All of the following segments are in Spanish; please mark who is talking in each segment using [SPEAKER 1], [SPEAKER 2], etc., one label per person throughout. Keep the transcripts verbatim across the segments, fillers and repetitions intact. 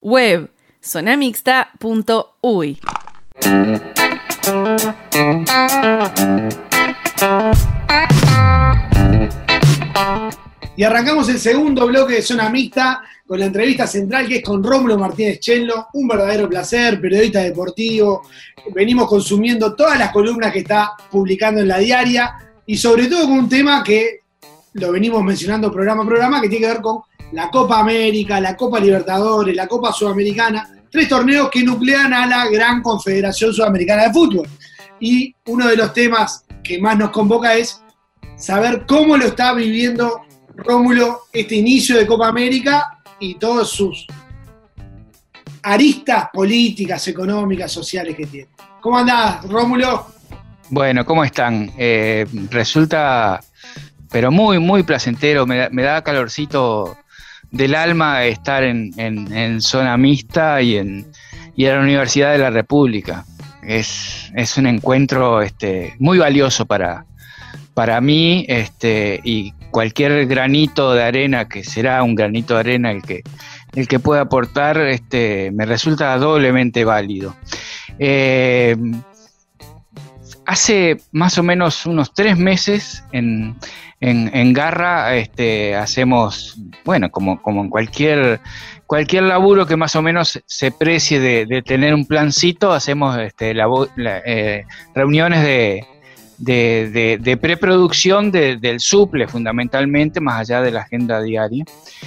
[SPEAKER 1] Web zonamixta punto uy.
[SPEAKER 2] Y arrancamos el segundo bloque de Zona Mixta con la entrevista central, que es con Rómulo Martínez Chello, un verdadero placer, periodista deportivo. Venimos consumiendo todas las columnas que está publicando en la diaria y sobre todo con un tema que lo venimos mencionando programa a programa, que tiene que ver con la Copa América, la Copa Libertadores, la Copa Sudamericana, tres torneos que nuclean a la gran Confederación Sudamericana de Fútbol. Y uno de los temas que más nos convoca es saber cómo lo está viviendo Rómulo este inicio de Copa América y todas sus aristas políticas, económicas, sociales que tiene. ¿Cómo andás, Rómulo?
[SPEAKER 3] Bueno, ¿cómo están? Eh, resulta, pero muy, muy placentero, me da, me da calorcito del alma estar en, en, en Zona Mixta y en, y en la Universidad de la República. Es, es un encuentro este, muy valioso para, para mí este, y cualquier granito de arena, que será un granito de arena el que, el que pueda aportar, este, me resulta doblemente válido. Eh, hace más o menos unos tres meses en, en, en Garra este, hacemos, bueno, como, como en cualquier, cualquier laburo que más o menos se precie de, de tener un plancito, hacemos este, la, la, eh, reuniones de De, de, de preproducción de, del suple fundamentalmente, más allá de la agenda diaria,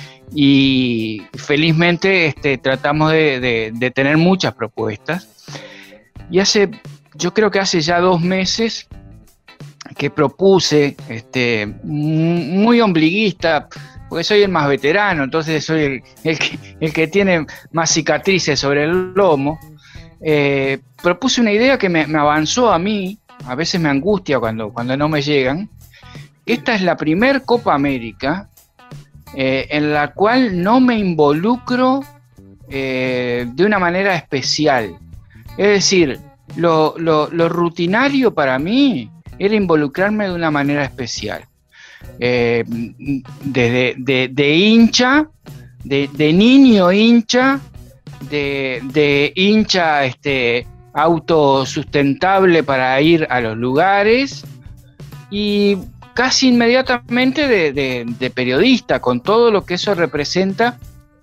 [SPEAKER 3] y felizmente este, tratamos de, de, de tener muchas propuestas, y hace, yo creo que hace ya dos meses que propuse, este, muy ombliguista, porque soy el más veterano, entonces soy el, el, que, el que tiene más cicatrices sobre el lomo, eh, propuse una idea que me, me avanzó a mí. A veces me angustia cuando, cuando no me llegan. Esta es la primer Copa América eh, en la cual no me involucro eh, de una manera especial. Es decir, lo, lo, lo rutinario para mí era involucrarme de una manera especial. Eh, de, de, de hincha, de, de niño hincha, de, de hincha este, autosustentable para ir a los lugares, y casi inmediatamente de, de, de periodista, con todo lo que eso representa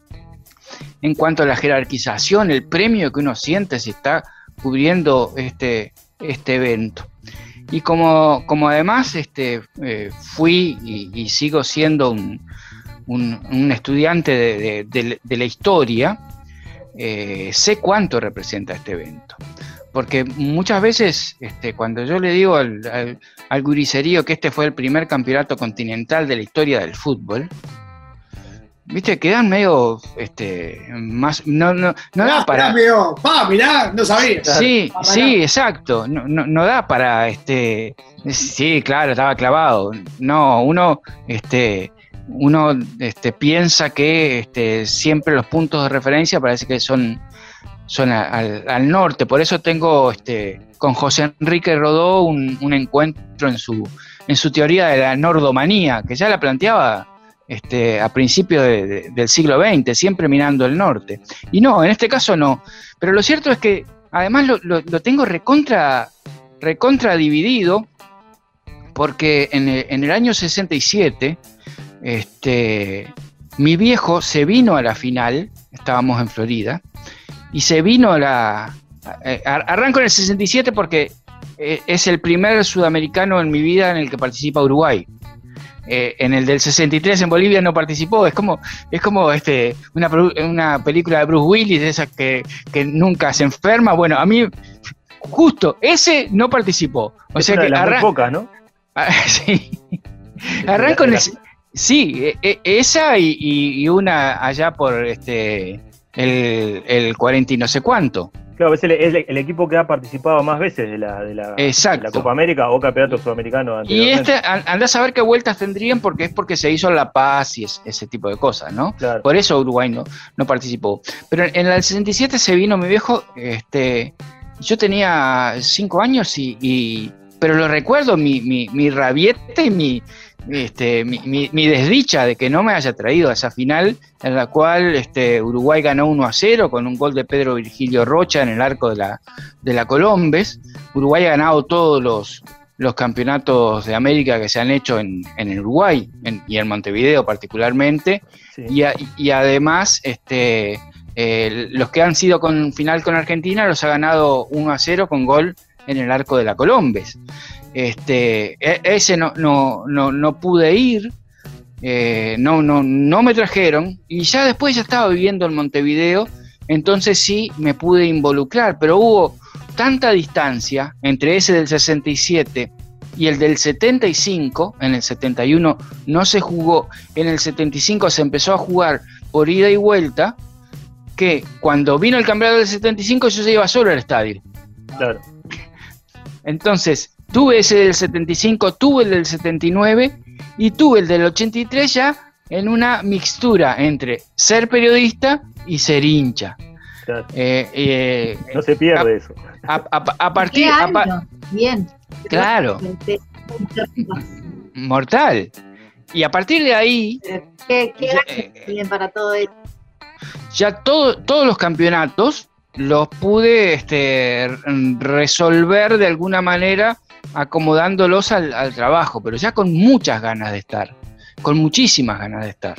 [SPEAKER 3] en cuanto a la jerarquización, el premio que uno siente si está cubriendo este, este evento. Y como, como además este, eh, fui y, y sigo siendo un, un, un estudiante de, de, de, de la historia, Eh, sé cuánto representa este evento, porque muchas veces este, cuando yo le digo al, al, al guricerío que este fue el primer campeonato continental de la historia del fútbol, viste, quedan medio este, más, no, no, no
[SPEAKER 2] ah,
[SPEAKER 3] da para
[SPEAKER 2] mirá, pa, mirá, no sabía.
[SPEAKER 3] sí, sí, exacto, no, no, no da para este, sí, claro, estaba clavado, no, uno este Uno este, piensa que este, siempre los puntos de referencia parece que son, son a, al, al norte. Por eso tengo este, con José Enrique Rodó un, un encuentro en su, en su teoría de la nordomanía, que ya la planteaba este, a principios de, de, del siglo veinte, siempre mirando el norte. Y no, en este caso no. Pero lo cierto es que además lo, lo, lo tengo recontra, recontra dividido, porque en el, en el año sesenta y siete... Este, mi viejo se vino a la final, estábamos en Florida, y se vino a la... Eh, arranco en el sesenta y siete porque eh, es el primer sudamericano en mi vida en el que participa Uruguay. Eh, en el del sesenta y tres en Bolivia no participó, es como, es como este, una, una película de Bruce Willis, de esas que, que nunca se enferma. Bueno, a mí, justo, ese no participó. O
[SPEAKER 4] es
[SPEAKER 3] sea
[SPEAKER 4] una
[SPEAKER 3] que
[SPEAKER 4] de las
[SPEAKER 3] arran...
[SPEAKER 4] muy pocas, ¿no?
[SPEAKER 3] Ah, sí. Arranco en el... Sí, e, e, esa y, y, y una allá por este el, el cuarenta y no sé cuánto.
[SPEAKER 4] Claro, es el, el, el equipo que ha participado más veces de la, de la, de la Copa América o Campeonato Sudamericano.
[SPEAKER 3] Y este, andá a saber qué vueltas tendrían, porque es porque se hizo La Paz y es, ese tipo de cosas, ¿no?
[SPEAKER 4] Claro.
[SPEAKER 3] Por eso Uruguay no, no participó. Pero en el sesenta y siete se vino mi viejo, este, yo tenía cinco años y, y pero lo recuerdo, mi, mi, mi rabieta y mi este, mi, mi, mi desdicha de que no me haya traído a esa final en la cual este, Uruguay ganó uno a cero con un gol de Pedro Virgilio Rocha en el arco de la, de la Colombes. Uruguay ha ganado todos los, los campeonatos de América que se han hecho en, en Uruguay en, y en Montevideo particularmente, sí. y, a, y además este, eh, los que han sido con final con Argentina los ha ganado uno a cero con gol en el arco de la Colombes. Este, ese no, no, no, no pude ir, eh, no, no, no me trajeron, y ya después ya estaba viviendo en Montevideo, entonces sí me pude involucrar, pero hubo tanta distancia entre ese del sesenta y siete y el del setenta y cinco. En el setenta y uno no se jugó, en el setenta y cinco se empezó a jugar por ida y vuelta, que cuando vino el campeonato del setenta y cinco yo se iba solo al estadio.
[SPEAKER 4] Claro.
[SPEAKER 3] Entonces tuve ese del setenta y cinco, tuve el del setenta y nueve y tuve el del ochenta y tres ya en una mixtura entre ser periodista y ser hincha.
[SPEAKER 4] Claro.
[SPEAKER 3] Eh, eh,
[SPEAKER 4] no se pierde
[SPEAKER 3] a,
[SPEAKER 4] eso.
[SPEAKER 3] A, a, a partir...
[SPEAKER 5] ¿Qué año?
[SPEAKER 3] A,
[SPEAKER 5] Bien.
[SPEAKER 3] Claro. Mortal. Y a partir de ahí...
[SPEAKER 5] ¿Qué, qué
[SPEAKER 3] ya,
[SPEAKER 5] año tienen para todo eso?
[SPEAKER 3] Ya todo, todos los campeonatos los pude este, resolver de alguna manera acomodándolos al, al trabajo, pero ya con muchas ganas de estar, con muchísimas ganas de estar.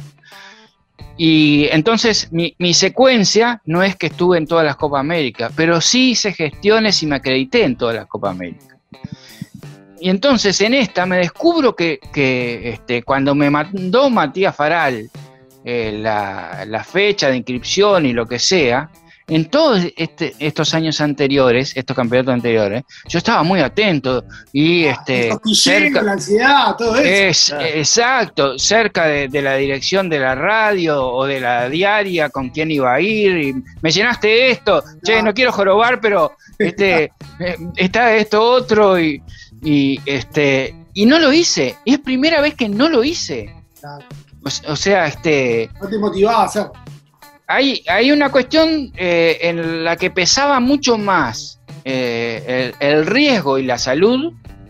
[SPEAKER 3] Y entonces mi, mi secuencia no es que estuve en todas las Copas América, pero sí hice gestiones y me acredité en todas las Copas América. Y entonces en esta me descubro que, que este, cuando me mandó Matías Faral eh, la, la fecha de inscripción y lo que sea, en todos este, estos años anteriores, estos campeonatos anteriores, yo estaba muy atento y este,
[SPEAKER 2] ah, cerca, la ansiedad, todo eso.
[SPEAKER 3] Es, claro. Exacto, cerca de, de la dirección de la radio o de la diaria, con quién iba a ir, y me llenaste esto, no. Che, no quiero jorobar, pero este, está esto otro, y, y, este, y no lo hice, es primera vez que no lo hice. Claro. O, o sea, este...
[SPEAKER 2] No te motivaba a hacerlo.
[SPEAKER 3] Hay, hay una cuestión eh, en la que pesaba mucho más eh, el, el riesgo y la salud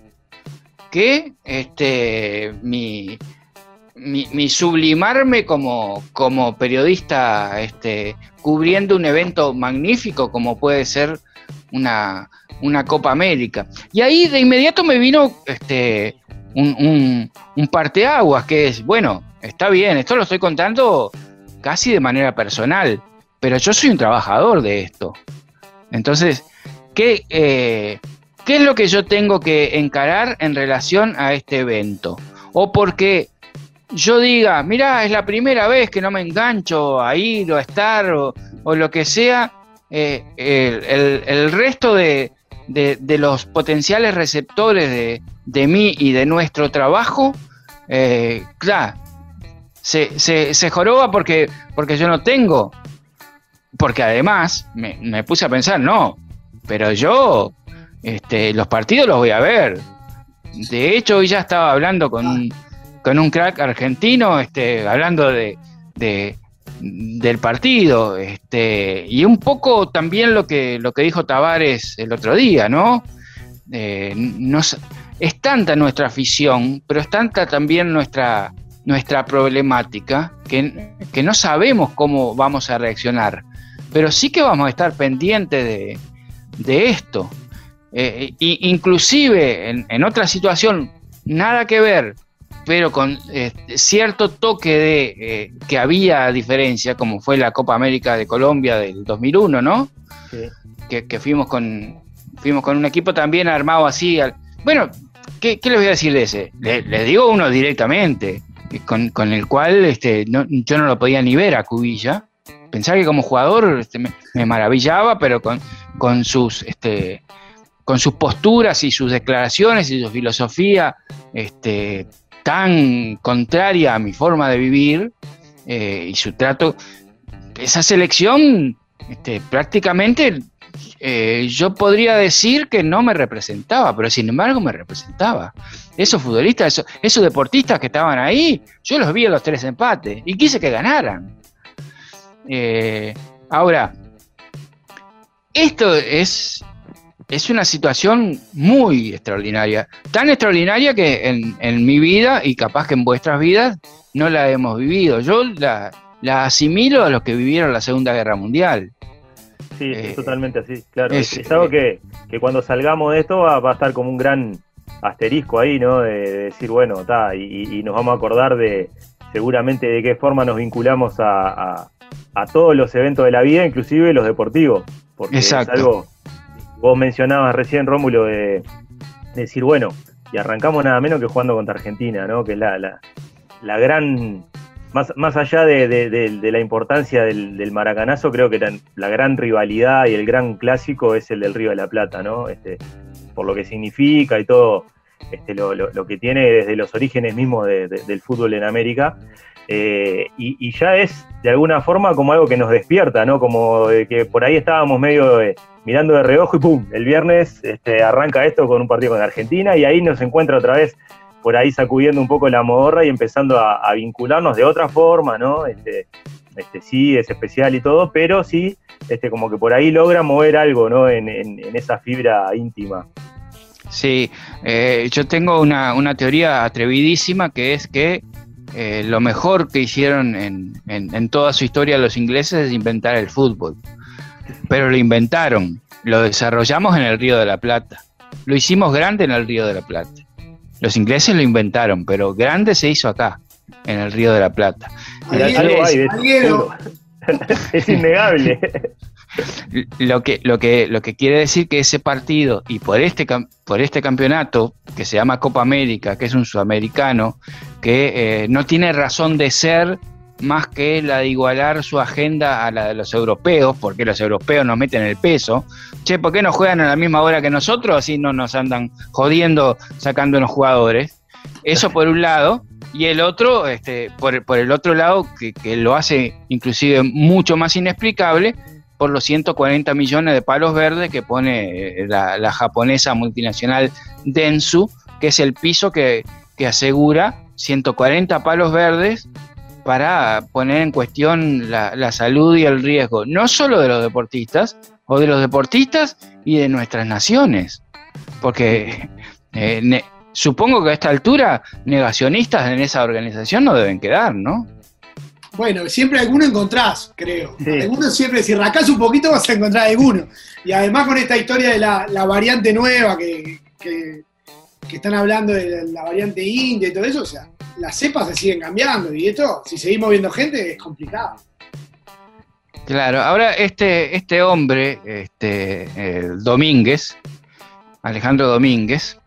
[SPEAKER 3] que este, mi, mi, mi sublimarme como, como periodista este, cubriendo un evento magnífico como puede ser una, una Copa América. Y ahí de inmediato me vino este, un, un, un parteaguas, que es, bueno, está bien, esto lo estoy contando casi de manera personal, pero yo soy un trabajador de esto. Entonces, ¿qué, eh, ¿qué es lo que yo tengo que encarar en relación a este evento? O porque yo diga, mirá, es la primera vez que no me engancho a ir o a estar o, o lo que sea, eh, el, el, el resto de, de, de los potenciales receptores de, de mí y de nuestro trabajo, eh, claro, Se, se, se joroba porque, porque yo no tengo, porque además me, me puse a pensar, no, pero yo este, los partidos los voy a ver. De hecho, hoy ya estaba hablando con un, con un crack argentino, este, hablando de, de del partido, este, y un poco también lo que, lo que dijo Tavares el otro día, ¿no? Eh, nos, es tanta nuestra afición, pero es tanta también nuestra... nuestra problemática, que, que no sabemos cómo vamos a reaccionar, pero sí que vamos a estar pendientes de, de esto. Eh, y inclusive en, en otra situación, nada que ver, pero con eh, cierto toque de eh, que había diferencia, como fue la Copa América de Colombia del dos mil uno, ¿no? Sí. Que, que fuimos con fuimos con un equipo también armado así. Al, bueno, ¿qué, ¿qué les voy a decir de ese? Le, les digo uno directamente. Con, con el cual este, no, yo no lo podía ni ver a Cubilla. Pensaba que como jugador este, me, me maravillaba, pero con, con, sus, este, con sus posturas y sus declaraciones y su filosofía este, tan contraria a mi forma de vivir eh, y su trato, esa selección este, prácticamente eh, yo podría decir que no me representaba, pero sin embargo me representaba. Esos futbolistas, esos, esos deportistas que estaban ahí, yo los vi a los tres empates y quise que ganaran. Eh, ahora, esto es es una situación muy extraordinaria, tan extraordinaria que en, en mi vida y capaz que en vuestras vidas no la hemos vivido. Yo la, la asimilo a los que vivieron la Segunda Guerra Mundial.
[SPEAKER 4] Sí, eh, es totalmente así, claro. Es, es algo que, que cuando salgamos de esto va, va a estar como un gran asterisco ahí, ¿no? De, de decir, bueno, está, y, y nos vamos a acordar de seguramente de qué forma nos vinculamos a, a, a todos los eventos de la vida, inclusive los deportivos. Porque
[SPEAKER 3] exacto.
[SPEAKER 4] Es algo, vos mencionabas recién, Rómulo, de, de decir, bueno, y arrancamos nada menos que jugando contra Argentina, ¿no? Que es la, la, la gran, más, más allá de, de, de, de la importancia del, del maracanazo, creo que la, la gran rivalidad y el gran clásico es el del Río de la Plata, ¿no? Este, por lo que significa y todo este, lo, lo, lo que tiene desde los orígenes mismos de, de, del fútbol en América. Eh, y, y ya es de alguna forma como algo que nos despierta, ¿no? Como de que por ahí estábamos medio eh, mirando de reojo y ¡pum! El viernes este, arranca esto con un partido con Argentina y ahí nos encuentra otra vez por ahí sacudiendo un poco la modorra y empezando a, a vincularnos de otra forma, ¿no? Este, este, sí, es especial y todo, pero sí, este, como que por ahí logra mover algo, ¿no? En, en, en esa fibra íntima.
[SPEAKER 3] Sí, eh, yo tengo una, una teoría atrevidísima que es que Eh, lo mejor que hicieron en, en, en toda su historia los ingleses es inventar el fútbol, pero lo inventaron, lo desarrollamos en el Río de la Plata, lo hicimos grande en el Río de la Plata. Los ingleses lo inventaron, pero grande se hizo acá, en el Río de la Plata.
[SPEAKER 4] Algo hay de esto. Es innegable.
[SPEAKER 3] Lo que, lo, que, lo que quiere decir que ese partido, y por este, por este campeonato, que se llama Copa América, que es un sudamericano, que eh, no tiene razón de ser más que la de igualar su agenda a la de los europeos, porque los europeos nos meten el peso. Che, ¿por qué no juegan a la misma hora que nosotros? Así no nos andan jodiendo, sacando unos jugadores. Eso por un lado. Y el otro, este, por, por el otro lado, que, que lo hace inclusive mucho más inexplicable, por los ciento cuarenta millones de palos verdes que pone la, la japonesa multinacional Dentsu, que es el piso que, que asegura ciento cuarenta palos verdes para poner en cuestión la, la salud y el riesgo, no solo de los deportistas, o de los deportistas y de nuestras naciones. Porque eh, ne, supongo que a esta altura negacionistas en esa organización no deben quedar, ¿no?
[SPEAKER 2] Bueno, siempre alguno encontrás, creo.
[SPEAKER 4] Sí.
[SPEAKER 2] Alguno siempre, si rascás un poquito vas a encontrar alguno. Y además con esta historia de la, la variante nueva que, que, que están hablando de la, la variante india y todo eso, o sea, las cepas se siguen cambiando y esto, si seguimos viendo gente, es complicado.
[SPEAKER 3] Claro, ahora este, este hombre, este eh, Domínguez, Alejandro Domínguez,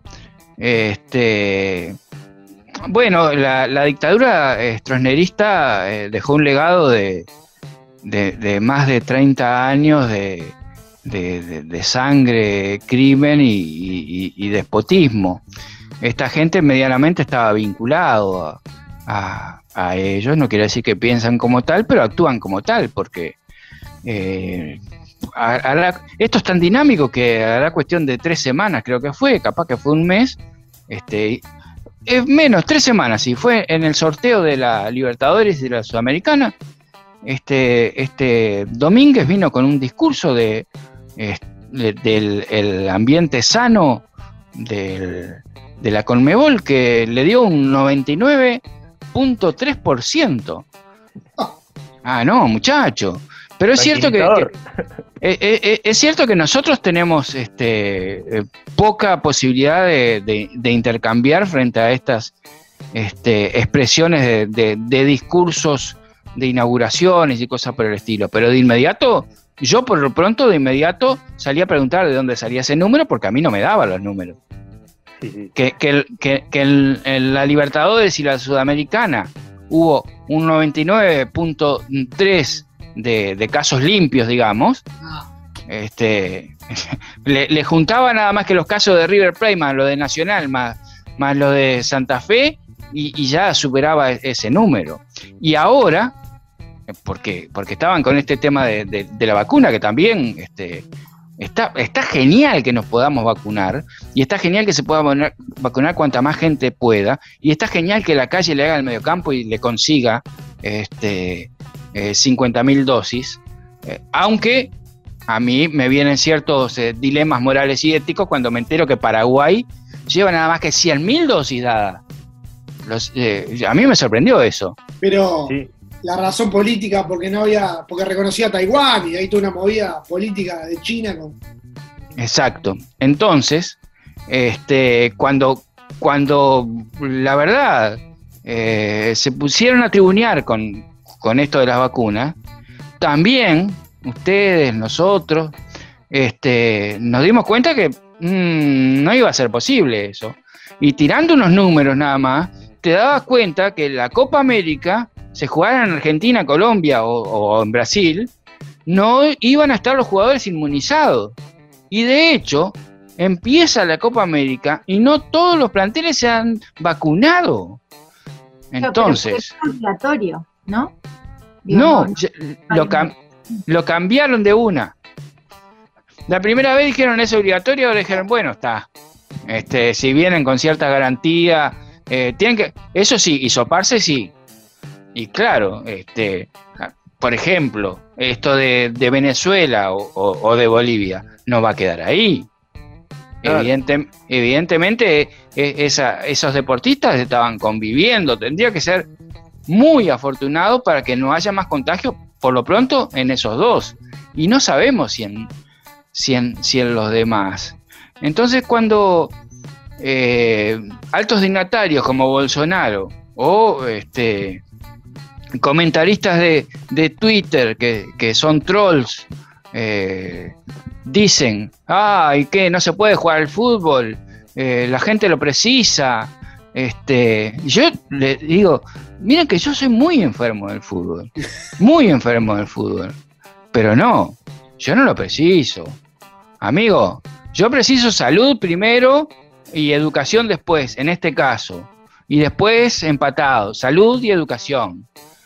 [SPEAKER 3] este... Bueno, la, la dictadura stroessnerista eh, dejó un legado de, de, de más de treinta años de, de, de, de sangre, crimen y, y, y despotismo. Esta gente medianamente estaba vinculado a, a, a ellos, no quiere decir que piensan como tal, pero actúan como tal, porque eh, hará, esto es tan dinámico que hará cuestión de tres semanas, creo que fue, capaz que fue un mes, este... Eh, menos, tres semanas, sí, fue en el sorteo de la Libertadores y de la Sudamericana. Este, este Domínguez vino con un discurso de, eh, de del el ambiente sano del, de la Conmebol que le dio un noventa y nueve punto tres por ciento. Ah, no, muchacho. Pero es cierto que, que eh, eh, es cierto que nosotros tenemos este, eh, poca posibilidad de, de, de intercambiar frente a estas este, expresiones de, de, de discursos de inauguraciones y cosas por el estilo. Pero de inmediato, yo por lo pronto de inmediato salí a preguntar de dónde salía ese número porque a mí no me daban los números. Sí, sí. Que, que, que, que en, en la Libertadores y la Sudamericana hubo un noventa y nueve punto tres De, de casos limpios, digamos, este, le, le juntaba nada más que los casos de River Plate más lo de Nacional más, más lo de Santa Fe y, y ya superaba ese número. Y ahora, porque, porque estaban con este tema de, de, de la vacuna, que también este, está, está genial que nos podamos vacunar, y está genial que se pueda vacunar, vacunar cuanta más gente pueda, y está genial que la calle le haga el mediocampo y le consiga este Eh, cincuenta mil dosis, eh, aunque a mí me vienen ciertos eh, dilemas morales y éticos cuando me entero que Paraguay lleva nada más que cien mil dosis dadas. Los, eh, a mí me sorprendió eso.
[SPEAKER 2] Pero
[SPEAKER 4] Sí.
[SPEAKER 2] la razón política, porque no había, porque reconocía a Taiwán y ahí tuvo una movida política de China con...
[SPEAKER 3] Exacto. Entonces, este, cuando, cuando la verdad eh, se pusieron a tribunear con, con esto de las vacunas, también ustedes, nosotros, este, nos dimos cuenta que mmm, no iba a ser posible eso. Y tirando unos números nada más, te dabas cuenta que la Copa América, se jugara en Argentina, Colombia o, o en Brasil, no iban a estar los jugadores inmunizados. Y de hecho, empieza la Copa América y no todos los planteles se han vacunado. Entonces...
[SPEAKER 5] Pero es obligatorio, ¿no? Digo,
[SPEAKER 3] No,
[SPEAKER 5] no,
[SPEAKER 3] ya-
[SPEAKER 5] no,
[SPEAKER 3] lo,
[SPEAKER 5] no.
[SPEAKER 3] cam- lo cambiaron de una. La primera vez dijeron es obligatorio, ahora dijeron, bueno, está. Este, si vienen con cierta garantía, eh, tienen que, eso sí, hisoparse sí. Y claro, este, por ejemplo, esto de, de Venezuela o, o- o de Bolivia no va a quedar ahí.
[SPEAKER 4] Claro.
[SPEAKER 3] Evidente- evidentemente, e- esa- esos deportistas estaban conviviendo, tendría que ser muy afortunado para que no haya más contagio, por lo pronto, en esos dos. Y no sabemos si en, si en, si en los demás. Entonces, cuando eh, altos dignatarios como Bolsonaro o este, comentaristas de, de Twitter que, que son trolls, eh, dicen, ay, que no se puede jugar al fútbol, eh, la gente lo precisa. Este, yo le digo, miren que yo soy muy enfermo del fútbol, muy enfermo del fútbol, pero no, yo no lo preciso, amigo, yo preciso salud primero y educación después, en este caso, y después empatado, salud y educación,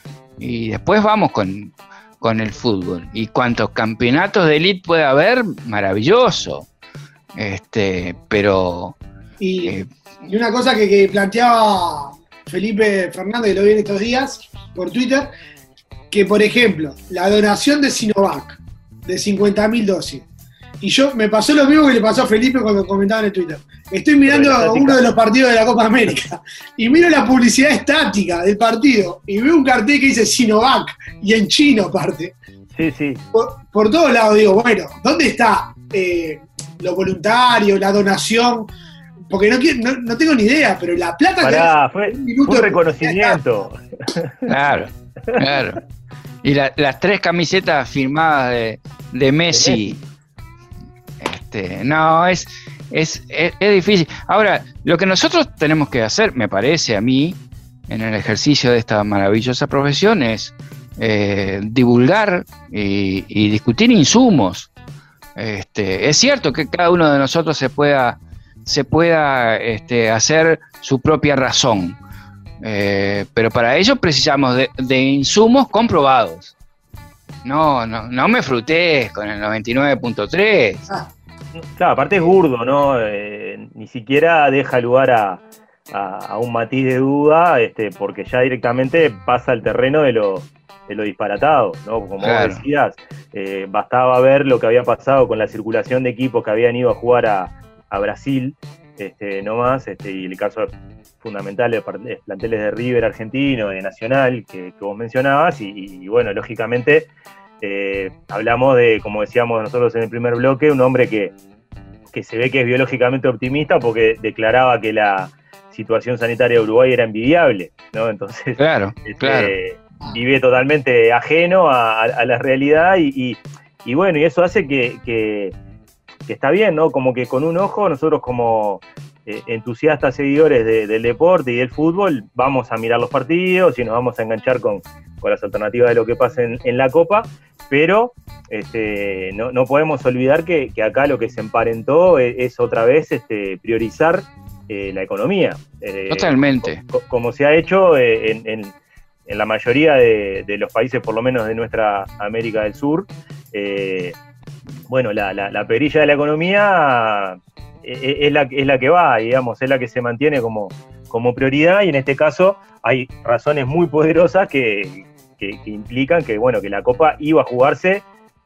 [SPEAKER 3] y después vamos con, con el fútbol, y cuantos campeonatos de élite puede haber, maravilloso, este, pero...
[SPEAKER 2] Y,
[SPEAKER 3] eh,
[SPEAKER 2] y una cosa que, que planteaba Felipe Fernández, que lo vi en estos días por Twitter, que por ejemplo, la donación de Sinovac de cincuenta mil dosis. Y yo, me pasó lo mismo que le pasó a Felipe cuando comentaba en el Twitter. Estoy mirando
[SPEAKER 4] Pero estática.
[SPEAKER 2] uno de los partidos de la Copa América y miro la publicidad estática del partido y veo un cartel que dice Sinovac y en chino aparte.
[SPEAKER 4] Sí, sí.
[SPEAKER 2] Por, por todos lados digo, bueno, ¿dónde está eh, lo voluntario, la donación? Porque no, quiero- no, no tengo ni idea, pero la plata
[SPEAKER 4] Pará,
[SPEAKER 2] que
[SPEAKER 4] fue,
[SPEAKER 2] un minuto
[SPEAKER 4] fue un
[SPEAKER 2] de
[SPEAKER 4] reconocimiento.
[SPEAKER 3] Claro, claro. Y la- las tres camisetas firmadas de, de Messi. Este, no, es, es, es, es difícil. Ahora, lo que nosotros tenemos que hacer, me parece a mí, en el ejercicio de esta maravillosa profesión, es eh, divulgar y, y discutir insumos. Este, es cierto que cada uno de nosotros se pueda, se pueda este, hacer su propia razón. Eh, pero para ello precisamos de, de insumos comprobados. No, no, no me frutés con el noventa y nueve punto tres.
[SPEAKER 2] Ah,
[SPEAKER 4] Claro, aparte es burdo, ¿no? Eh, ni siquiera deja lugar a, a, a un matiz de duda, este, porque ya directamente pasa al terreno de lo, de lo disparatado, ¿no? Como
[SPEAKER 3] Claro.
[SPEAKER 4] vos decías, eh, bastaba ver lo que había pasado con la circulación de equipos que habían ido a jugar a, a Brasil, este, no más, este, y el caso fundamental de par- de planteles de River argentino, de Nacional, que, que vos mencionabas, y, y bueno, lógicamente eh, hablamos de, como decíamos nosotros en el primer bloque, un hombre que, que se ve que es biológicamente optimista porque declaraba que la situación sanitaria de Uruguay era envidiable, ¿no? Entonces,
[SPEAKER 3] Claro,
[SPEAKER 4] este,
[SPEAKER 3] claro.
[SPEAKER 4] vive totalmente ajeno a, a- a la realidad y, y- y bueno, y eso hace que, que- que está bien, ¿no? Como que con un ojo nosotros como eh, entusiastas seguidores de- del deporte y del fútbol vamos a mirar los partidos y nos vamos a enganchar con, con las alternativas de lo que pasa en, en la Copa, pero este, no, no podemos olvidar que, que acá lo que se emparentó es, es otra vez este, priorizar eh, la economía. Eh,
[SPEAKER 3] Totalmente.
[SPEAKER 4] co- como se ha hecho eh, en, en- en la mayoría de, de los países, por lo menos de nuestra América del Sur. Eh, bueno, la, la, la perilla de la economía eh, es la, es la que va, digamos, es la que se mantiene como, como prioridad, y en este caso hay razones muy poderosas que, que, que implican que, bueno, que la Copa iba a jugarse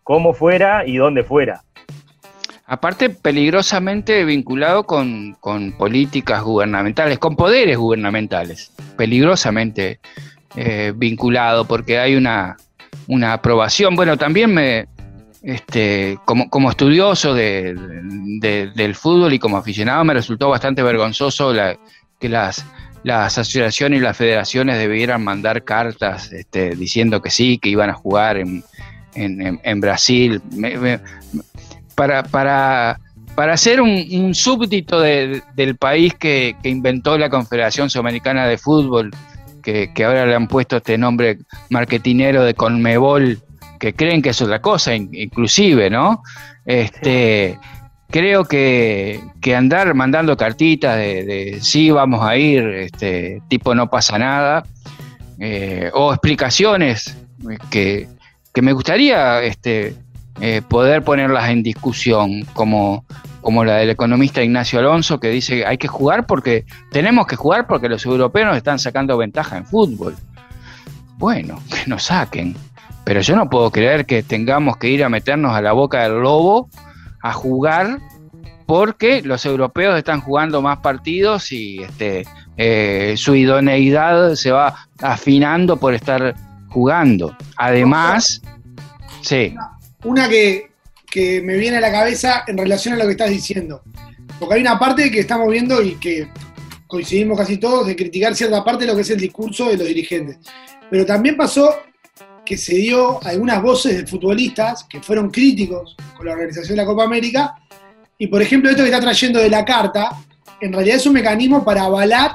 [SPEAKER 4] cómo fuera y dónde fuera.
[SPEAKER 3] Aparte, peligrosamente vinculado con, con políticas gubernamentales, con poderes gubernamentales, peligrosamente eh, vinculado, porque hay una, una aprobación. Bueno, también me, este, como, como estudioso de, de, del fútbol y como aficionado, me resultó bastante vergonzoso la, que las, las asociaciones y las federaciones debieran mandar cartas este, diciendo que sí, que iban a jugar en, en, en, en Brasil. Me, me, Para, para, para ser un, un súbdito de, del país que, que inventó la Confederación Sudamericana de Fútbol, que, que ahora le han puesto este nombre marketinero de Conmebol, que creen que es otra cosa, inclusive, ¿no? Este, creo que, que andar mandando cartitas de, de sí, vamos a ir, este, tipo no pasa nada, eh, o explicaciones que, que me gustaría... Este, Eh, poder ponerlas en discusión, como, como la del economista Ignacio Alonso, que dice que hay que jugar porque tenemos que jugar porque los europeos nos están sacando ventaja en fútbol. Bueno, que nos saquen, pero yo no puedo creer que tengamos que ir a meternos a la boca del lobo a jugar porque los europeos están jugando más partidos y este, eh, su idoneidad se va afinando por estar jugando. Además, sí.
[SPEAKER 2] Una que, que me viene a la cabeza en relación a lo que estás diciendo. Porque hay una parte que estamos viendo y que coincidimos casi todos de criticar cierta parte de lo que es el discurso de los dirigentes. Pero también pasó que se dio algunas voces de futbolistas que fueron críticos con la organización de la Copa América. Y por ejemplo, esto que está trayendo de la carta, en realidad es un mecanismo para avalar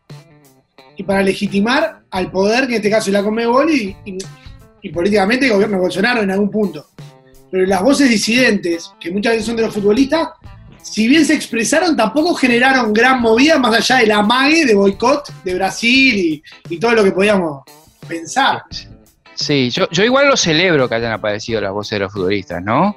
[SPEAKER 2] y para legitimar al poder, que en este caso es la Conmebol y, y, y políticamente el gobierno de Bolsonaro en algún punto. Pero las voces disidentes, que muchas veces son de los futbolistas, si bien se expresaron, tampoco generaron gran movida más allá del amague de boicot de Brasil y, y todo lo que podíamos pensar.
[SPEAKER 3] Sí, yo, yo igual lo celebro que hayan aparecido las voces de los futbolistas, ¿no?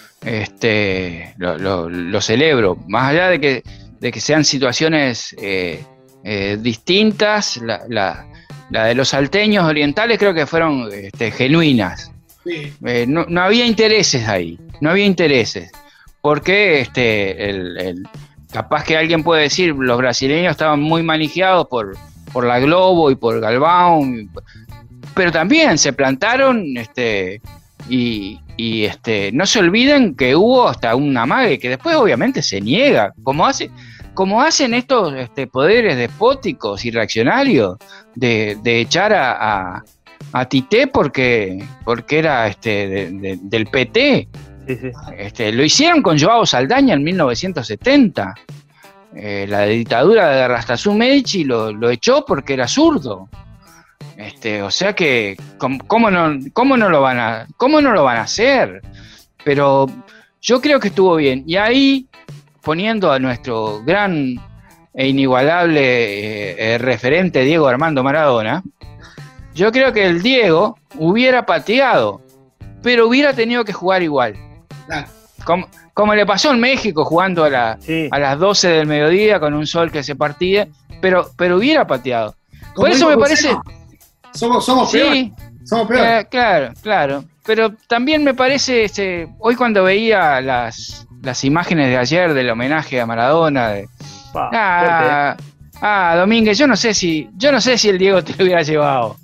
[SPEAKER 3] Este, lo, lo, lo celebro, más allá de que, de que sean situaciones eh, eh, distintas, la, la, la de los salteños orientales creo que fueron este, genuinas. Sí. Eh, no, no había intereses ahí, no había intereses, porque este, el, el, capaz que alguien puede decir, los brasileños estaban muy manijeados por, por la Globo y por Galvão, pero también se plantaron este, y, y este, no se olviden que hubo hasta un amague que después obviamente se niega, como hace, como hacen estos este, poderes despóticos y reaccionarios de, de echar a, a a Tite porque, porque era este, de, de, del P T. Sí, sí. Este, lo hicieron con Joao Saldaña en mil novecientos setenta. Eh, la dictadura de Rastazú Medici lo, lo echó porque era zurdo. Este, o sea que, ¿cómo, cómo, no, cómo, no lo van a, ¿cómo no lo van a hacer? Pero yo creo que estuvo bien. Y ahí, poniendo a nuestro gran e inigualable eh, eh, referente Diego Armando Maradona, yo creo que el Diego hubiera pateado, pero hubiera tenido que jugar igual. Claro. Como, como le pasó en México, jugando a, la, sí. a las doce del mediodía con un sol que se partía, pero, pero hubiera pateado. Por eso me parece...
[SPEAKER 2] Somos, somos
[SPEAKER 3] sí,
[SPEAKER 2] peores. Somos peores.
[SPEAKER 3] Eh, claro, claro. Pero también me parece, este, hoy cuando veía las, las imágenes de ayer del homenaje a Maradona, de, wow, ah, ah, Domínguez, yo no sé si, yo no sé si el Diego te lo hubiera llevado.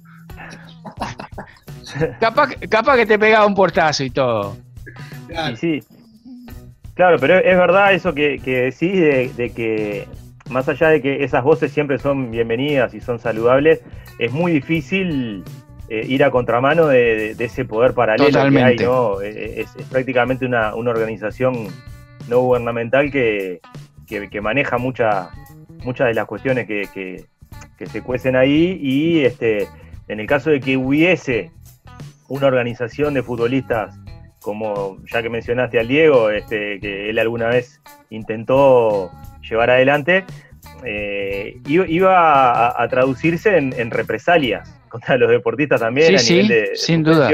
[SPEAKER 3] capaz, capaz que te pegaba un portazo y todo.
[SPEAKER 4] Claro. Y sí, claro, pero es verdad eso que, que decís de, de que más allá de que esas voces siempre son bienvenidas y son saludables, es muy difícil eh, ir a contramano de, de, de ese poder paralelo. Totalmente. Que hay, ¿no? Es, es prácticamente una, una organización no gubernamental que, que, que maneja muchas muchas de las cuestiones que, que, que se cuecen ahí y este en el caso de que hubiese una organización de futbolistas, como ya que mencionaste al Diego, este, que él alguna vez intentó llevar adelante, eh, iba a, a traducirse en, en represalias contra los deportistas también,
[SPEAKER 3] sí,
[SPEAKER 4] a
[SPEAKER 3] sí,
[SPEAKER 4] nivel de, de
[SPEAKER 3] sin duda.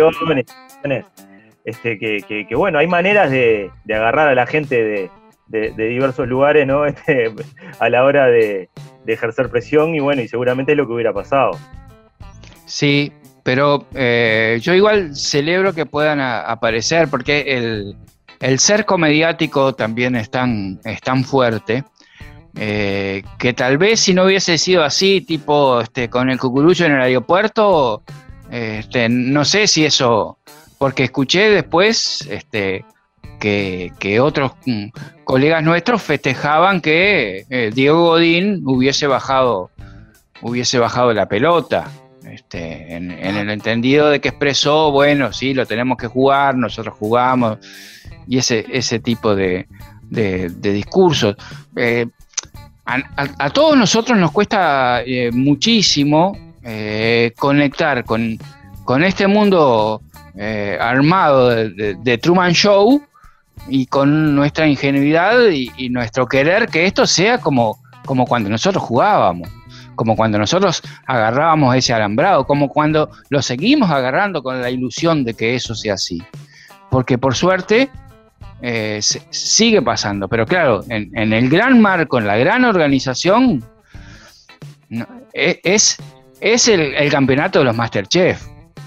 [SPEAKER 4] Este, que, que, que bueno, hay maneras de, de agarrar a la gente de, de, de diversos lugares, ¿no? Este, a la hora de, de ejercer presión, y bueno, y seguramente es lo que hubiera pasado.
[SPEAKER 3] Sí, pero eh, yo igual celebro que puedan a, aparecer, porque el, el cerco mediático también es tan, es tan fuerte, eh, que tal vez si no hubiese sido así, tipo este, con el cucurucho en el aeropuerto, este, no sé si eso, porque escuché después este, que, que otros mm, colegas nuestros festejaban que eh, Diego Godín hubiese bajado, hubiese bajado la pelota. Este, en, en el entendido de que expresó, bueno, sí, lo tenemos que jugar, nosotros jugamos, y ese, ese tipo de, de, de discursos. Eh, a, a, a todos nosotros nos cuesta eh, muchísimo eh, conectar con, con este mundo eh, armado de, de, de Truman Show y con nuestra ingenuidad y, y nuestro querer que esto sea como, como cuando nosotros jugábamos, como cuando nosotros agarrábamos ese alambrado, como cuando lo seguimos agarrando con la ilusión de que eso sea así. Porque por suerte eh, se, sigue pasando, pero claro, en, en el gran marco, en la gran organización, no, es, es el, el campeonato de los Masterchef.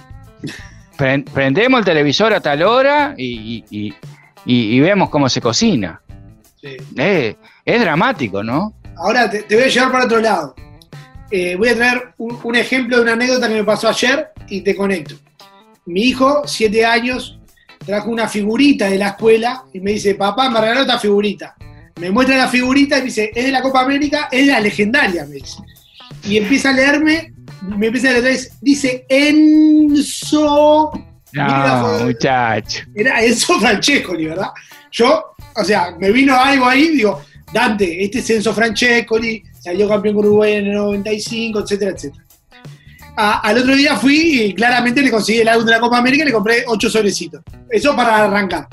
[SPEAKER 3] Prendemos el televisor a tal hora y, y, y, y vemos cómo se cocina. Sí. Eh, es dramático, ¿no?
[SPEAKER 2] Ahora te, te voy a llevar para otro lado. Eh, voy a traer un, un ejemplo de una anécdota que me pasó ayer y te conecto. Mi hijo, siete años, trajo una figurita de la escuela y me dice, papá, me regaló esta figurita. Me muestra la figurita y me dice, es de la Copa América, es de la legendaria, me dice. Y empieza a leerme, me empieza a leer, dice Enzo...
[SPEAKER 3] No, muchacho.
[SPEAKER 2] Era Enzo Francescoli, ¿verdad? Yo, o sea, me vino algo ahí, digo, Dante, este es Enzo Francescoli, salió campeón con Uruguay en el noventa y cinco, etcétera, etcétera. A, al otro día fui y claramente le conseguí el álbum de la Copa América y le compré ocho sobrecitos. Eso para arrancar.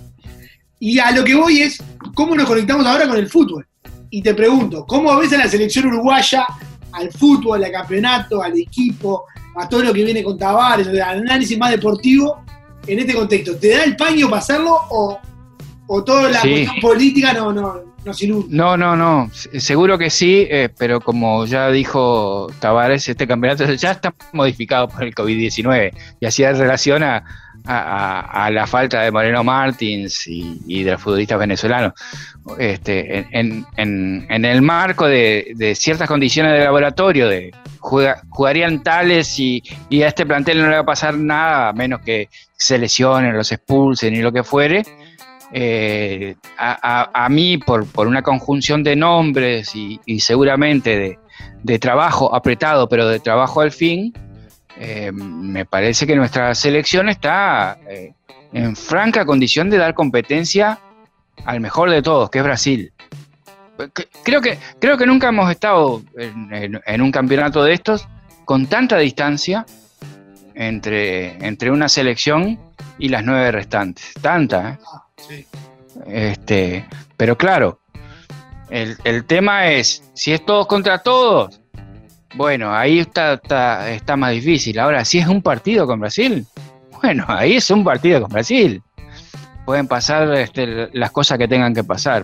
[SPEAKER 2] Y a lo que voy es, ¿cómo nos conectamos ahora con el fútbol? Y te pregunto, ¿cómo ves a la selección uruguaya, al fútbol, al campeonato, al equipo, a todo lo que viene con Tavares, al análisis más deportivo en este contexto? ¿Te da el paño para hacerlo o, o toda la sí. cuestión política no, no, nos ilude?
[SPEAKER 3] No, no, no, seguro que sí, eh, pero como ya dijo Tavares, este campeonato ya está modificado por el covid diecinueve y hacía relación a, a, a la falta de Moreno Martins y, y de los futbolistas venezolanos. Este, en, en, en el marco de, de ciertas condiciones de laboratorio, de juega, jugarían tales y, y a este plantel no le va a pasar nada, a menos que se lesionen, los expulsen y lo que fuere. Eh, a, a, a mí, por, por una conjunción de nombres y, y seguramente de, de trabajo apretado, pero de trabajo al fin, eh, me parece que nuestra selección está eh, en franca condición de dar competencia al mejor de todos, que es Brasil. Creo que, creo que nunca hemos estado en, en, en un campeonato de estos con tanta distancia entre, entre una selección y las nueve restantes. Tanta, ¿eh?
[SPEAKER 2] Sí.
[SPEAKER 3] Este, pero claro, el, el tema es, si es todos contra todos, bueno, ahí está, está, está más difícil. Ahora, si es un partido con Brasil, bueno, ahí es un partido con Brasil. Pueden pasar este, las cosas que tengan que pasar.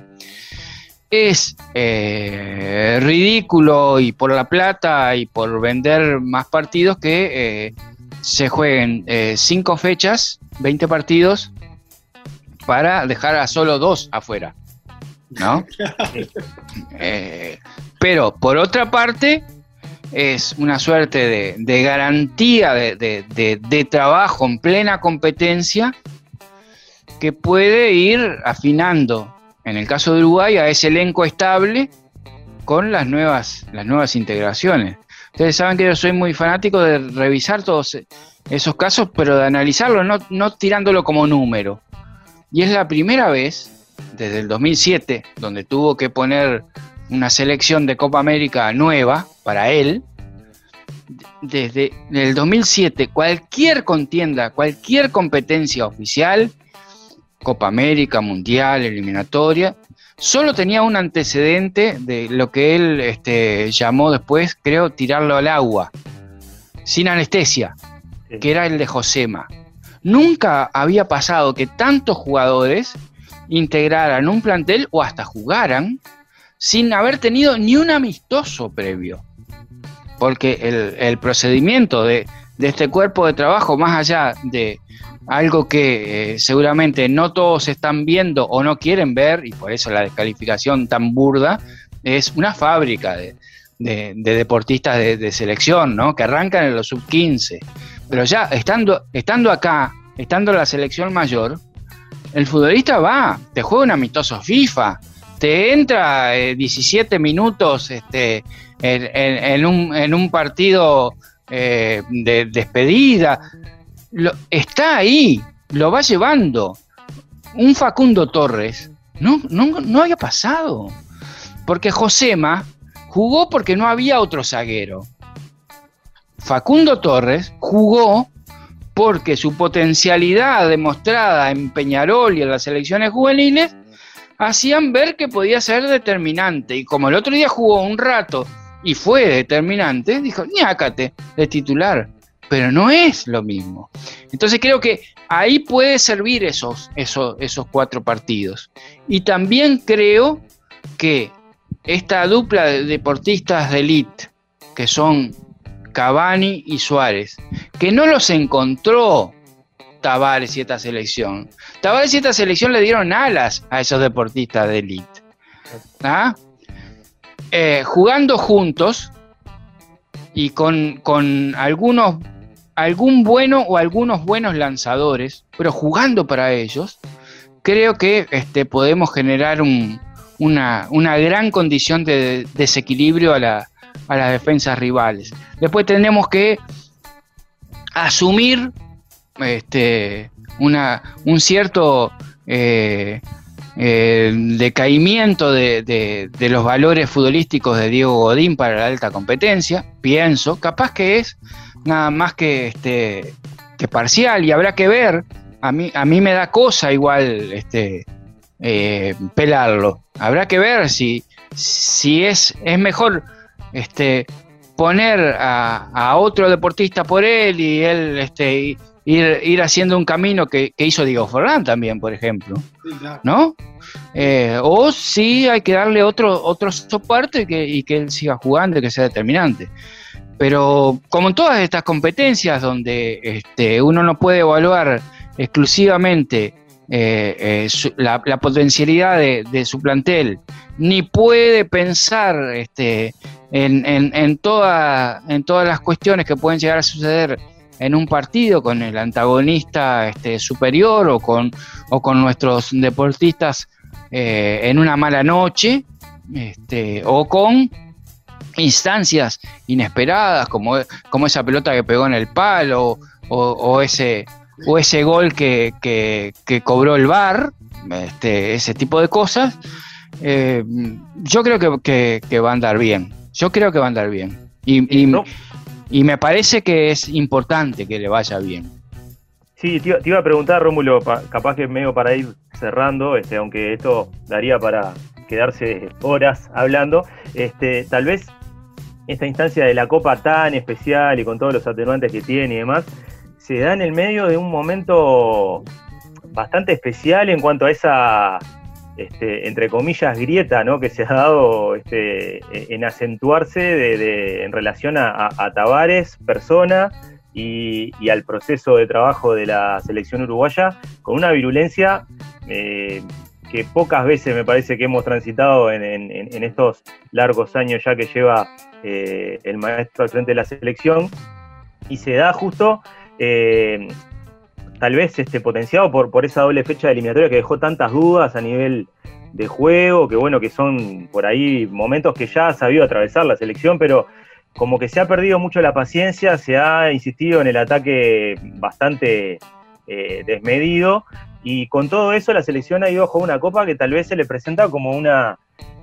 [SPEAKER 3] Es eh, ridículo y por la plata y por vender más partidos que eh, se jueguen eh, cinco fechas, veinte partidos, para dejar a solo dos afuera, ¿no? eh, pero por otra parte es una suerte de, de garantía de, de, de, de trabajo en plena competencia que puede ir afinando, en el caso de Uruguay, a ese elenco estable con las nuevas, las nuevas integraciones. Ustedes saben que yo soy muy fanático de revisar todos esos casos, pero de analizarlo, no, no tirándolo como número. Y es la primera vez, desde el dos mil siete, donde tuvo que poner una selección de Copa América nueva para él. Desde el dos mil siete, cualquier contienda, cualquier competencia oficial, Copa América, Mundial, eliminatoria, solo tenía un antecedente de lo que él este, llamó después, creo, tirarlo al agua, sin anestesia, que era el de Josema. Nunca había pasado que tantos jugadores integraran un plantel o hasta jugaran sin haber tenido ni un amistoso previo. Porque el, el procedimiento de, de este cuerpo de trabajo, más allá de algo que eh, seguramente no todos están viendo o no quieren ver, y por eso la descalificación tan burda, es una fábrica de, de, de deportistas de, de selección, ¿no? Que arrancan en los sub quince. Pero ya estando, estando acá, estando en la selección mayor, el futbolista va, te juega un amistoso FIFA, te entra eh, diecisiete minutos este, en, en, en, un, en un partido eh, de despedida. Lo, está ahí, lo va llevando. Un Facundo Torres no, no, no había pasado, porque Josema jugó porque no había otro zaguero. Facundo Torres jugó porque su potencialidad demostrada en Peñarol y en las selecciones juveniles hacían ver que podía ser determinante, y como el otro día jugó un rato y fue determinante, dijo, ñácate de titular. Pero no es lo mismo. Entonces creo que ahí puede servir esos, esos, esos cuatro partidos. Y también creo que esta dupla de deportistas de élite, que son Cavani y Suárez, que no los encontró Tavares y esta selección. Tavares y esta selección le dieron alas a esos deportistas de élite. ¿Ah? Eh, jugando juntos y con, con algunos algún bueno o algunos buenos lanzadores, pero jugando para ellos, creo que este, podemos generar un, una, una gran condición de desequilibrio a, la, a las defensas rivales. Después tenemos que asumir este, una, un cierto eh, eh, decaimiento de, de, de los valores futbolísticos de Diego Godín para la alta competencia, pienso, capaz que es nada más que este que parcial, y habrá que ver. A mí a mí me da cosa igual este eh, pelarlo. Habrá que ver si si es es mejor este poner a, a otro deportista por él y él este ir ir haciendo un camino que, que hizo Diego Forlán también, por ejemplo, sí, claro. ¿No? Eh, o si hay que darle otro otro soporte y que, y que él siga jugando y que sea determinante. Pero como en todas estas competencias donde este, uno no puede evaluar exclusivamente eh, eh, su, la, la potencialidad de, de su plantel, ni puede pensar este, en, en, en, toda, en todas las cuestiones que pueden llegar a suceder en un partido con el antagonista este, superior o con, o con nuestros deportistas eh, en una mala noche, este, o con instancias inesperadas como, como esa pelota que pegó en el palo o, o ese o ese gol que, que, que cobró el V A R, este, ese tipo de cosas. eh, yo creo que, que, que va a andar bien yo creo que va a andar bien y, y, no. y me parece que es importante que le vaya bien.
[SPEAKER 4] Sí, te iba, te iba a preguntar, Rómulo, pa, capaz que medio para ir cerrando, este, aunque esto daría para quedarse horas hablando, este, tal vez esta instancia de la Copa tan especial y con todos los atenuantes que tiene y demás, se da en el medio de un momento bastante especial en cuanto a esa, este, entre comillas, grieta, ¿no?, que se ha dado este, en acentuarse de, de, en relación a, a, a Tavares, persona, y, y al proceso de trabajo de la selección uruguaya, con una virulencia eh, que pocas veces me parece que hemos transitado en, en, en estos largos años ya que lleva eh, el maestro al frente de la selección, y se da justo eh, tal vez este, potenciado por, por esa doble fecha de eliminatoria que dejó tantas dudas a nivel de juego, que bueno, que son por ahí momentos que ya ha sabido atravesar la selección, pero como que se ha perdido mucho la paciencia, se ha insistido en el ataque bastante eh, desmedido, y con todo eso la selección ha ido a jugar una copa que tal vez se le presenta como una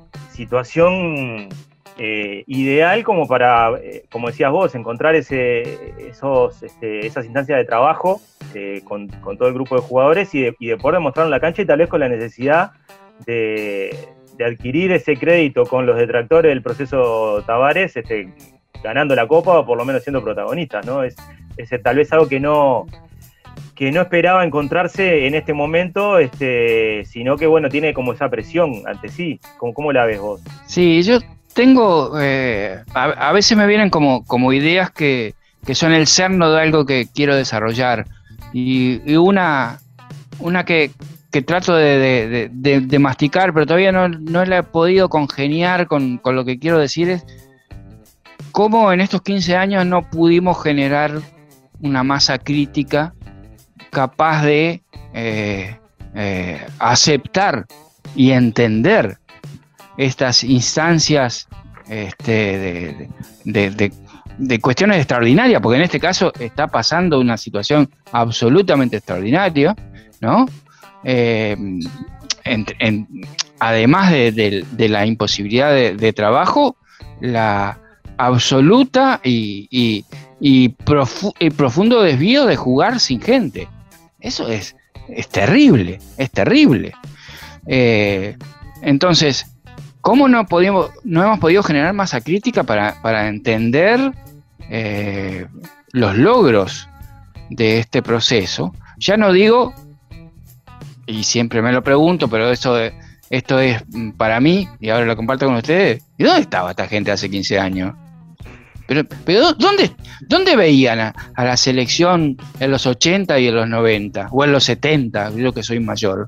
[SPEAKER 4] situación eh, ideal como para, eh, como decías vos, encontrar ese, esos, este, esas instancias de trabajo eh, con, con todo el grupo de jugadores y de, y de poder demostrar en la cancha, y tal vez con la necesidad de, de adquirir ese crédito con los detractores del proceso Tavares, este, ganando la copa o por lo menos siendo protagonistas, ¿no? Es, es tal vez algo que no... que no esperaba encontrarse en este momento, este, sino que bueno, tiene como esa presión ante sí. ¿Cómo, cómo la ves vos?
[SPEAKER 3] Sí, yo tengo, eh, a, a veces me vienen como, como ideas que, que son el cerno de algo que quiero desarrollar. Y, y una, una que, que trato de, de, de, de, de masticar, pero todavía no, no la he podido congeniar con, con lo que quiero decir, es cómo en estos quince años no pudimos generar una masa crítica capaz de eh, eh, aceptar y entender estas instancias este, de, de, de, de cuestiones extraordinarias, porque en este caso está pasando una situación absolutamente extraordinaria, ¿no? Eh, en, en, además de, de, de la imposibilidad de, de trabajo, la absoluta y, y, y, profu- y profundo desvío de jugar sin gente. Eso es, es terrible, es terrible. Eh, entonces, ¿cómo no, podíamos, no hemos podido generar masa crítica para, para entender eh, los logros de este proceso? Ya no digo, y siempre me lo pregunto, pero esto, esto es para mí, y ahora lo comparto con ustedes, ¿y dónde estaba esta gente hace quince años? Pero, pero ¿dónde, ¿dónde veían a, a la selección en los ochenta y en los noventa? O en los setenta, yo que soy mayor.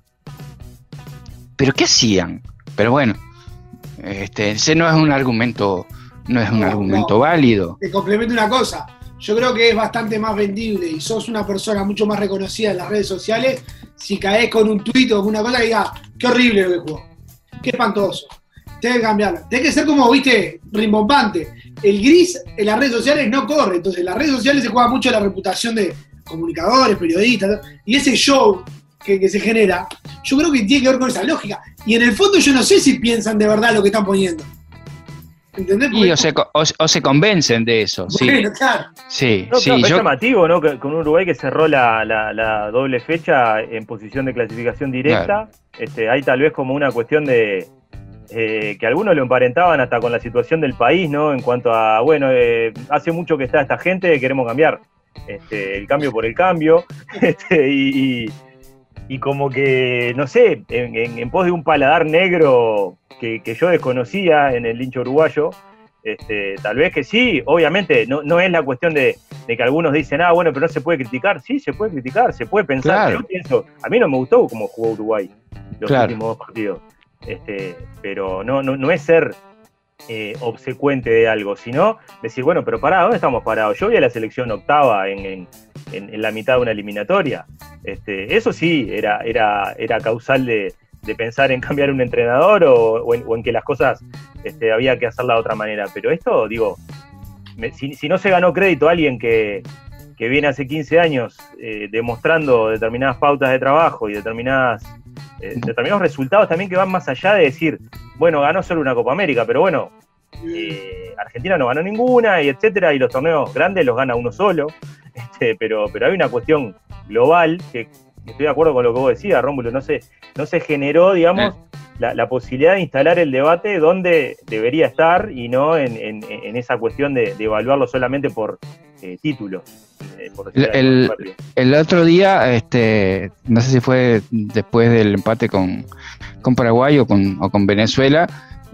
[SPEAKER 3] ¿Pero qué hacían? Pero bueno, este, ese no es un argumento, no es un no, argumento no. válido.
[SPEAKER 2] Te complemento una cosa. Yo creo que es bastante más vendible y sos una persona mucho más reconocida en las redes sociales si caes con un tuit o con una cosa que diga, qué horrible lo que jugó, qué espantoso. Tenés que cambiarlo. Tenés que ser como, viste, rimbombante. El gris en las redes sociales no corre. Entonces, en las redes sociales se juega mucho la reputación de comunicadores, periodistas, y ese show que, que se genera, yo creo que tiene que ver con esa lógica. Y en el fondo yo no sé si piensan de verdad lo que están poniendo. ¿Entendés?
[SPEAKER 3] Y o se, o, o se convencen de eso.
[SPEAKER 2] Bueno,
[SPEAKER 3] sí.
[SPEAKER 2] claro.
[SPEAKER 3] Sí,
[SPEAKER 4] no,
[SPEAKER 3] sí,
[SPEAKER 4] claro,
[SPEAKER 3] yo...
[SPEAKER 4] es llamativo, ¿no? Que, con un Uruguay que cerró la, la, la doble fecha en posición de clasificación directa. Claro. Este, hay tal vez como una cuestión de... Eh, que algunos lo emparentaban hasta con la situación del país, ¿no? En cuanto a, bueno, eh, hace mucho que está esta gente, queremos cambiar. Este, el cambio por el cambio. Este, y, y, y como que, no sé, en, en, en pos de un paladar negro que, que yo desconocía en el hincha uruguayo, este, tal vez que sí, obviamente, no, no es la cuestión de, de que algunos dicen, ah, bueno, pero no se puede criticar. Sí, se puede criticar, se puede pensar.
[SPEAKER 3] Claro.
[SPEAKER 4] Yo pienso, a mí no me gustó cómo jugó Uruguay los
[SPEAKER 3] claro.
[SPEAKER 4] últimos dos partidos. Este, pero no, no, no es ser eh, obsecuente de algo, sino decir, bueno, pero pará, ¿dónde estamos parados? Yo vi a la selección octava en, en, en, en la mitad de una eliminatoria. Este, eso sí, era, era, era causal de, de pensar en cambiar un entrenador o, o, en, o en que las cosas este, había que hacerla de otra manera. Pero esto, digo, me, si, si no se ganó crédito a alguien que, que viene hace quince años eh, demostrando determinadas pautas de trabajo y determinadas Eh, determinados resultados también que van más allá de decir, bueno, ganó solo una Copa América, pero bueno, eh, Argentina no ganó ninguna, y etcétera, y los torneos grandes los gana uno solo, este, pero, pero hay una cuestión global que estoy de acuerdo con lo que vos decías, Rómulo, no se, no se generó, digamos, la, la posibilidad de instalar el debate donde debería estar y no en, en, en esa cuestión de, de evaluarlo solamente por eh, título. Eh, por
[SPEAKER 3] el, el otro día, este, no sé si fue después del empate con, con Paraguay o con, o con Venezuela,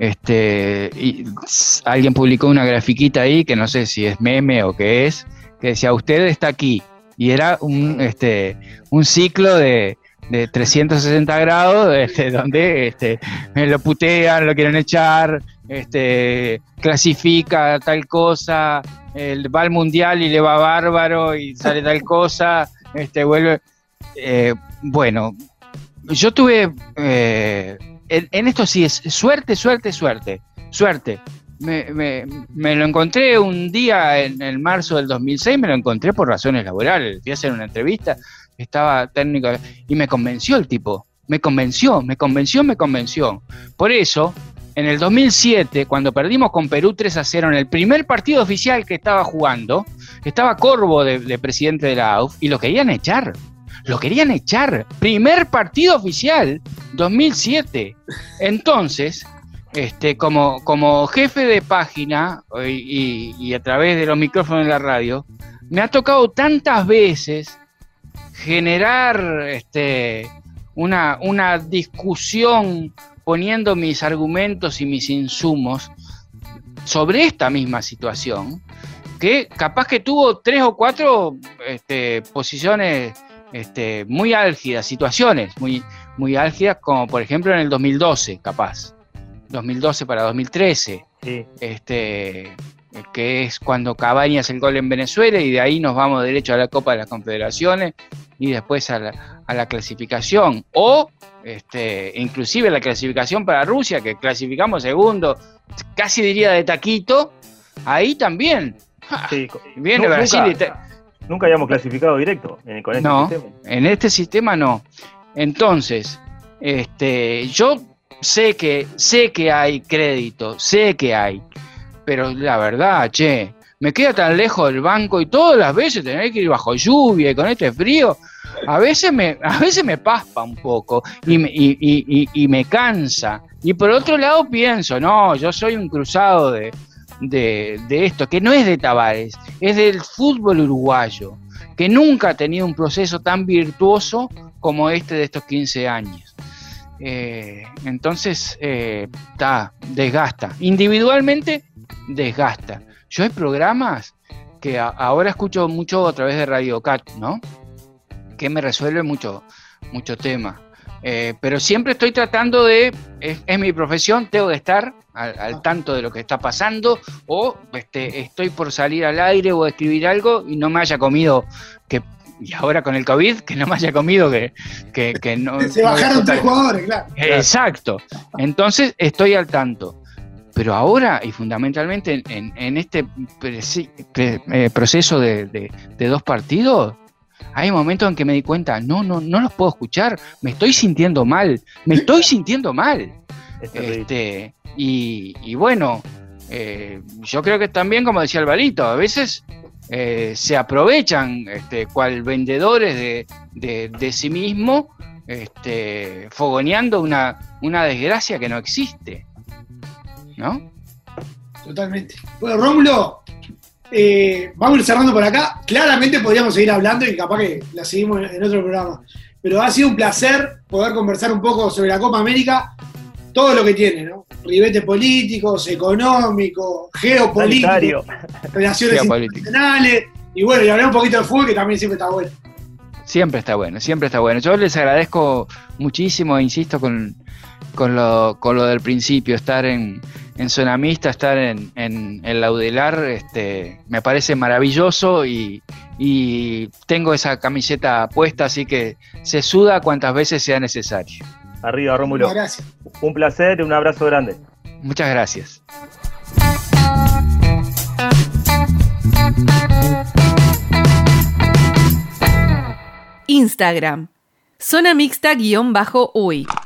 [SPEAKER 3] este, y alguien publicó una grafiquita ahí que no sé si es meme o qué es, que decía, usted está aquí, y era un, este, un ciclo de, de trescientos sesenta grados, este, donde este, me lo putean, lo quieren echar, este, clasifica tal cosa, el, va al mundial y le va bárbaro y sale tal cosa, este, vuelve, eh, bueno, yo tuve, eh, en, en esto sí es suerte, suerte, suerte, suerte. Me, me, me lo encontré un día en, en marzo del dos mil seis, me lo encontré por razones laborales, fui a hacer una entrevista, estaba técnico y me convenció el tipo, me convenció, me convenció, me convenció. Por eso, en el dos mil siete, cuando perdimos con Perú tres a cero en el primer partido oficial que estaba jugando, estaba Corvo de, de presidente de la A U F y lo querían echar. Lo querían echar. Primer partido oficial, dos mil siete. Entonces, este, como, como jefe de página y, y, y a través de los micrófonos de la radio, me ha tocado tantas veces generar este, una, una discusión poniendo mis argumentos y mis insumos sobre esta misma situación, que capaz que tuvo tres o cuatro este, posiciones este, muy álgidas, situaciones muy, muy álgidas, como por ejemplo en el dos mil doce, capaz. dos mil doce para dos mil trece. Sí. Este, que es cuando Cavani hace el gol en Venezuela y de ahí nos vamos derecho a la Copa de las Confederaciones y después a la, a la clasificación. O este, inclusive la clasificación para Rusia, que clasificamos segundo, casi diría de taquito, ahí también. Sí, viene
[SPEAKER 4] no,
[SPEAKER 3] Brasil
[SPEAKER 4] nunca,
[SPEAKER 3] y te...
[SPEAKER 4] nunca habíamos clasificado directo en, con este
[SPEAKER 3] no,
[SPEAKER 4] sistema.
[SPEAKER 3] En este sistema no. Entonces, este, yo sé que, sé que hay crédito, sé que hay, pero la verdad, che, me queda tan lejos del banco y todas las veces tener que ir bajo lluvia y con este frío, a veces me, a veces me paspa un poco y me, y, y, y, y me cansa. Y por otro lado pienso, no, yo soy un cruzado de, de, de esto, que no es de Tavares, es del fútbol uruguayo, que nunca ha tenido un proceso tan virtuoso como este de estos quince años. Eh, entonces, está, eh, desgasta. Individualmente, desgasta. Yo hay programas que a, ahora escucho mucho a través de Radio Cat, ¿no? Que me resuelve mucho, mucho tema. Eh, pero siempre estoy tratando de, es, es mi profesión, tengo que estar al, al tanto de lo que está pasando, o este, estoy por salir al aire o escribir algo y no me haya comido, que y ahora con el COVID, que no me haya comido, que, que, que no...
[SPEAKER 2] Se bajaron no tres jugadores, claro.
[SPEAKER 3] Exacto. Entonces estoy al tanto. Pero ahora, y fundamentalmente en, en este preci, pre, eh, proceso de, de, de dos partidos, hay momentos en que me di cuenta, no, no, no los puedo escuchar, me estoy sintiendo mal, me estoy sintiendo mal. Este, y, y bueno, eh, yo creo que también, como decía Alvarito, a veces eh, se aprovechan este, cual vendedores de, de, de sí mismo, este, fogoneando una, una desgracia que no existe, ¿no?
[SPEAKER 2] Totalmente. Bueno, Rómulo, eh, vamos a ir cerrando por acá. Claramente podríamos seguir hablando y capaz que la seguimos en otro programa. Pero ha sido un placer poder conversar un poco sobre la Copa América, todo lo que tiene, ¿no? Ribetes políticos, económicos, geopolíticos, relaciones internacionales. Y bueno, y hablar un poquito de fútbol, que también siempre está bueno.
[SPEAKER 3] Siempre está bueno, siempre está bueno. Yo les agradezco muchísimo, insisto, con, con, lo, con lo del principio, estar en, en Zona Mixta, estar en, en, en Laudelar, este, me parece maravilloso y, y tengo esa camiseta puesta, así que se suda cuantas veces sea necesario.
[SPEAKER 4] Arriba, Rómulo.
[SPEAKER 2] Muchas gracias.
[SPEAKER 4] Un placer y un abrazo grande.
[SPEAKER 3] Muchas gracias.
[SPEAKER 1] Instagram, Zona Mixta guión bajo uy.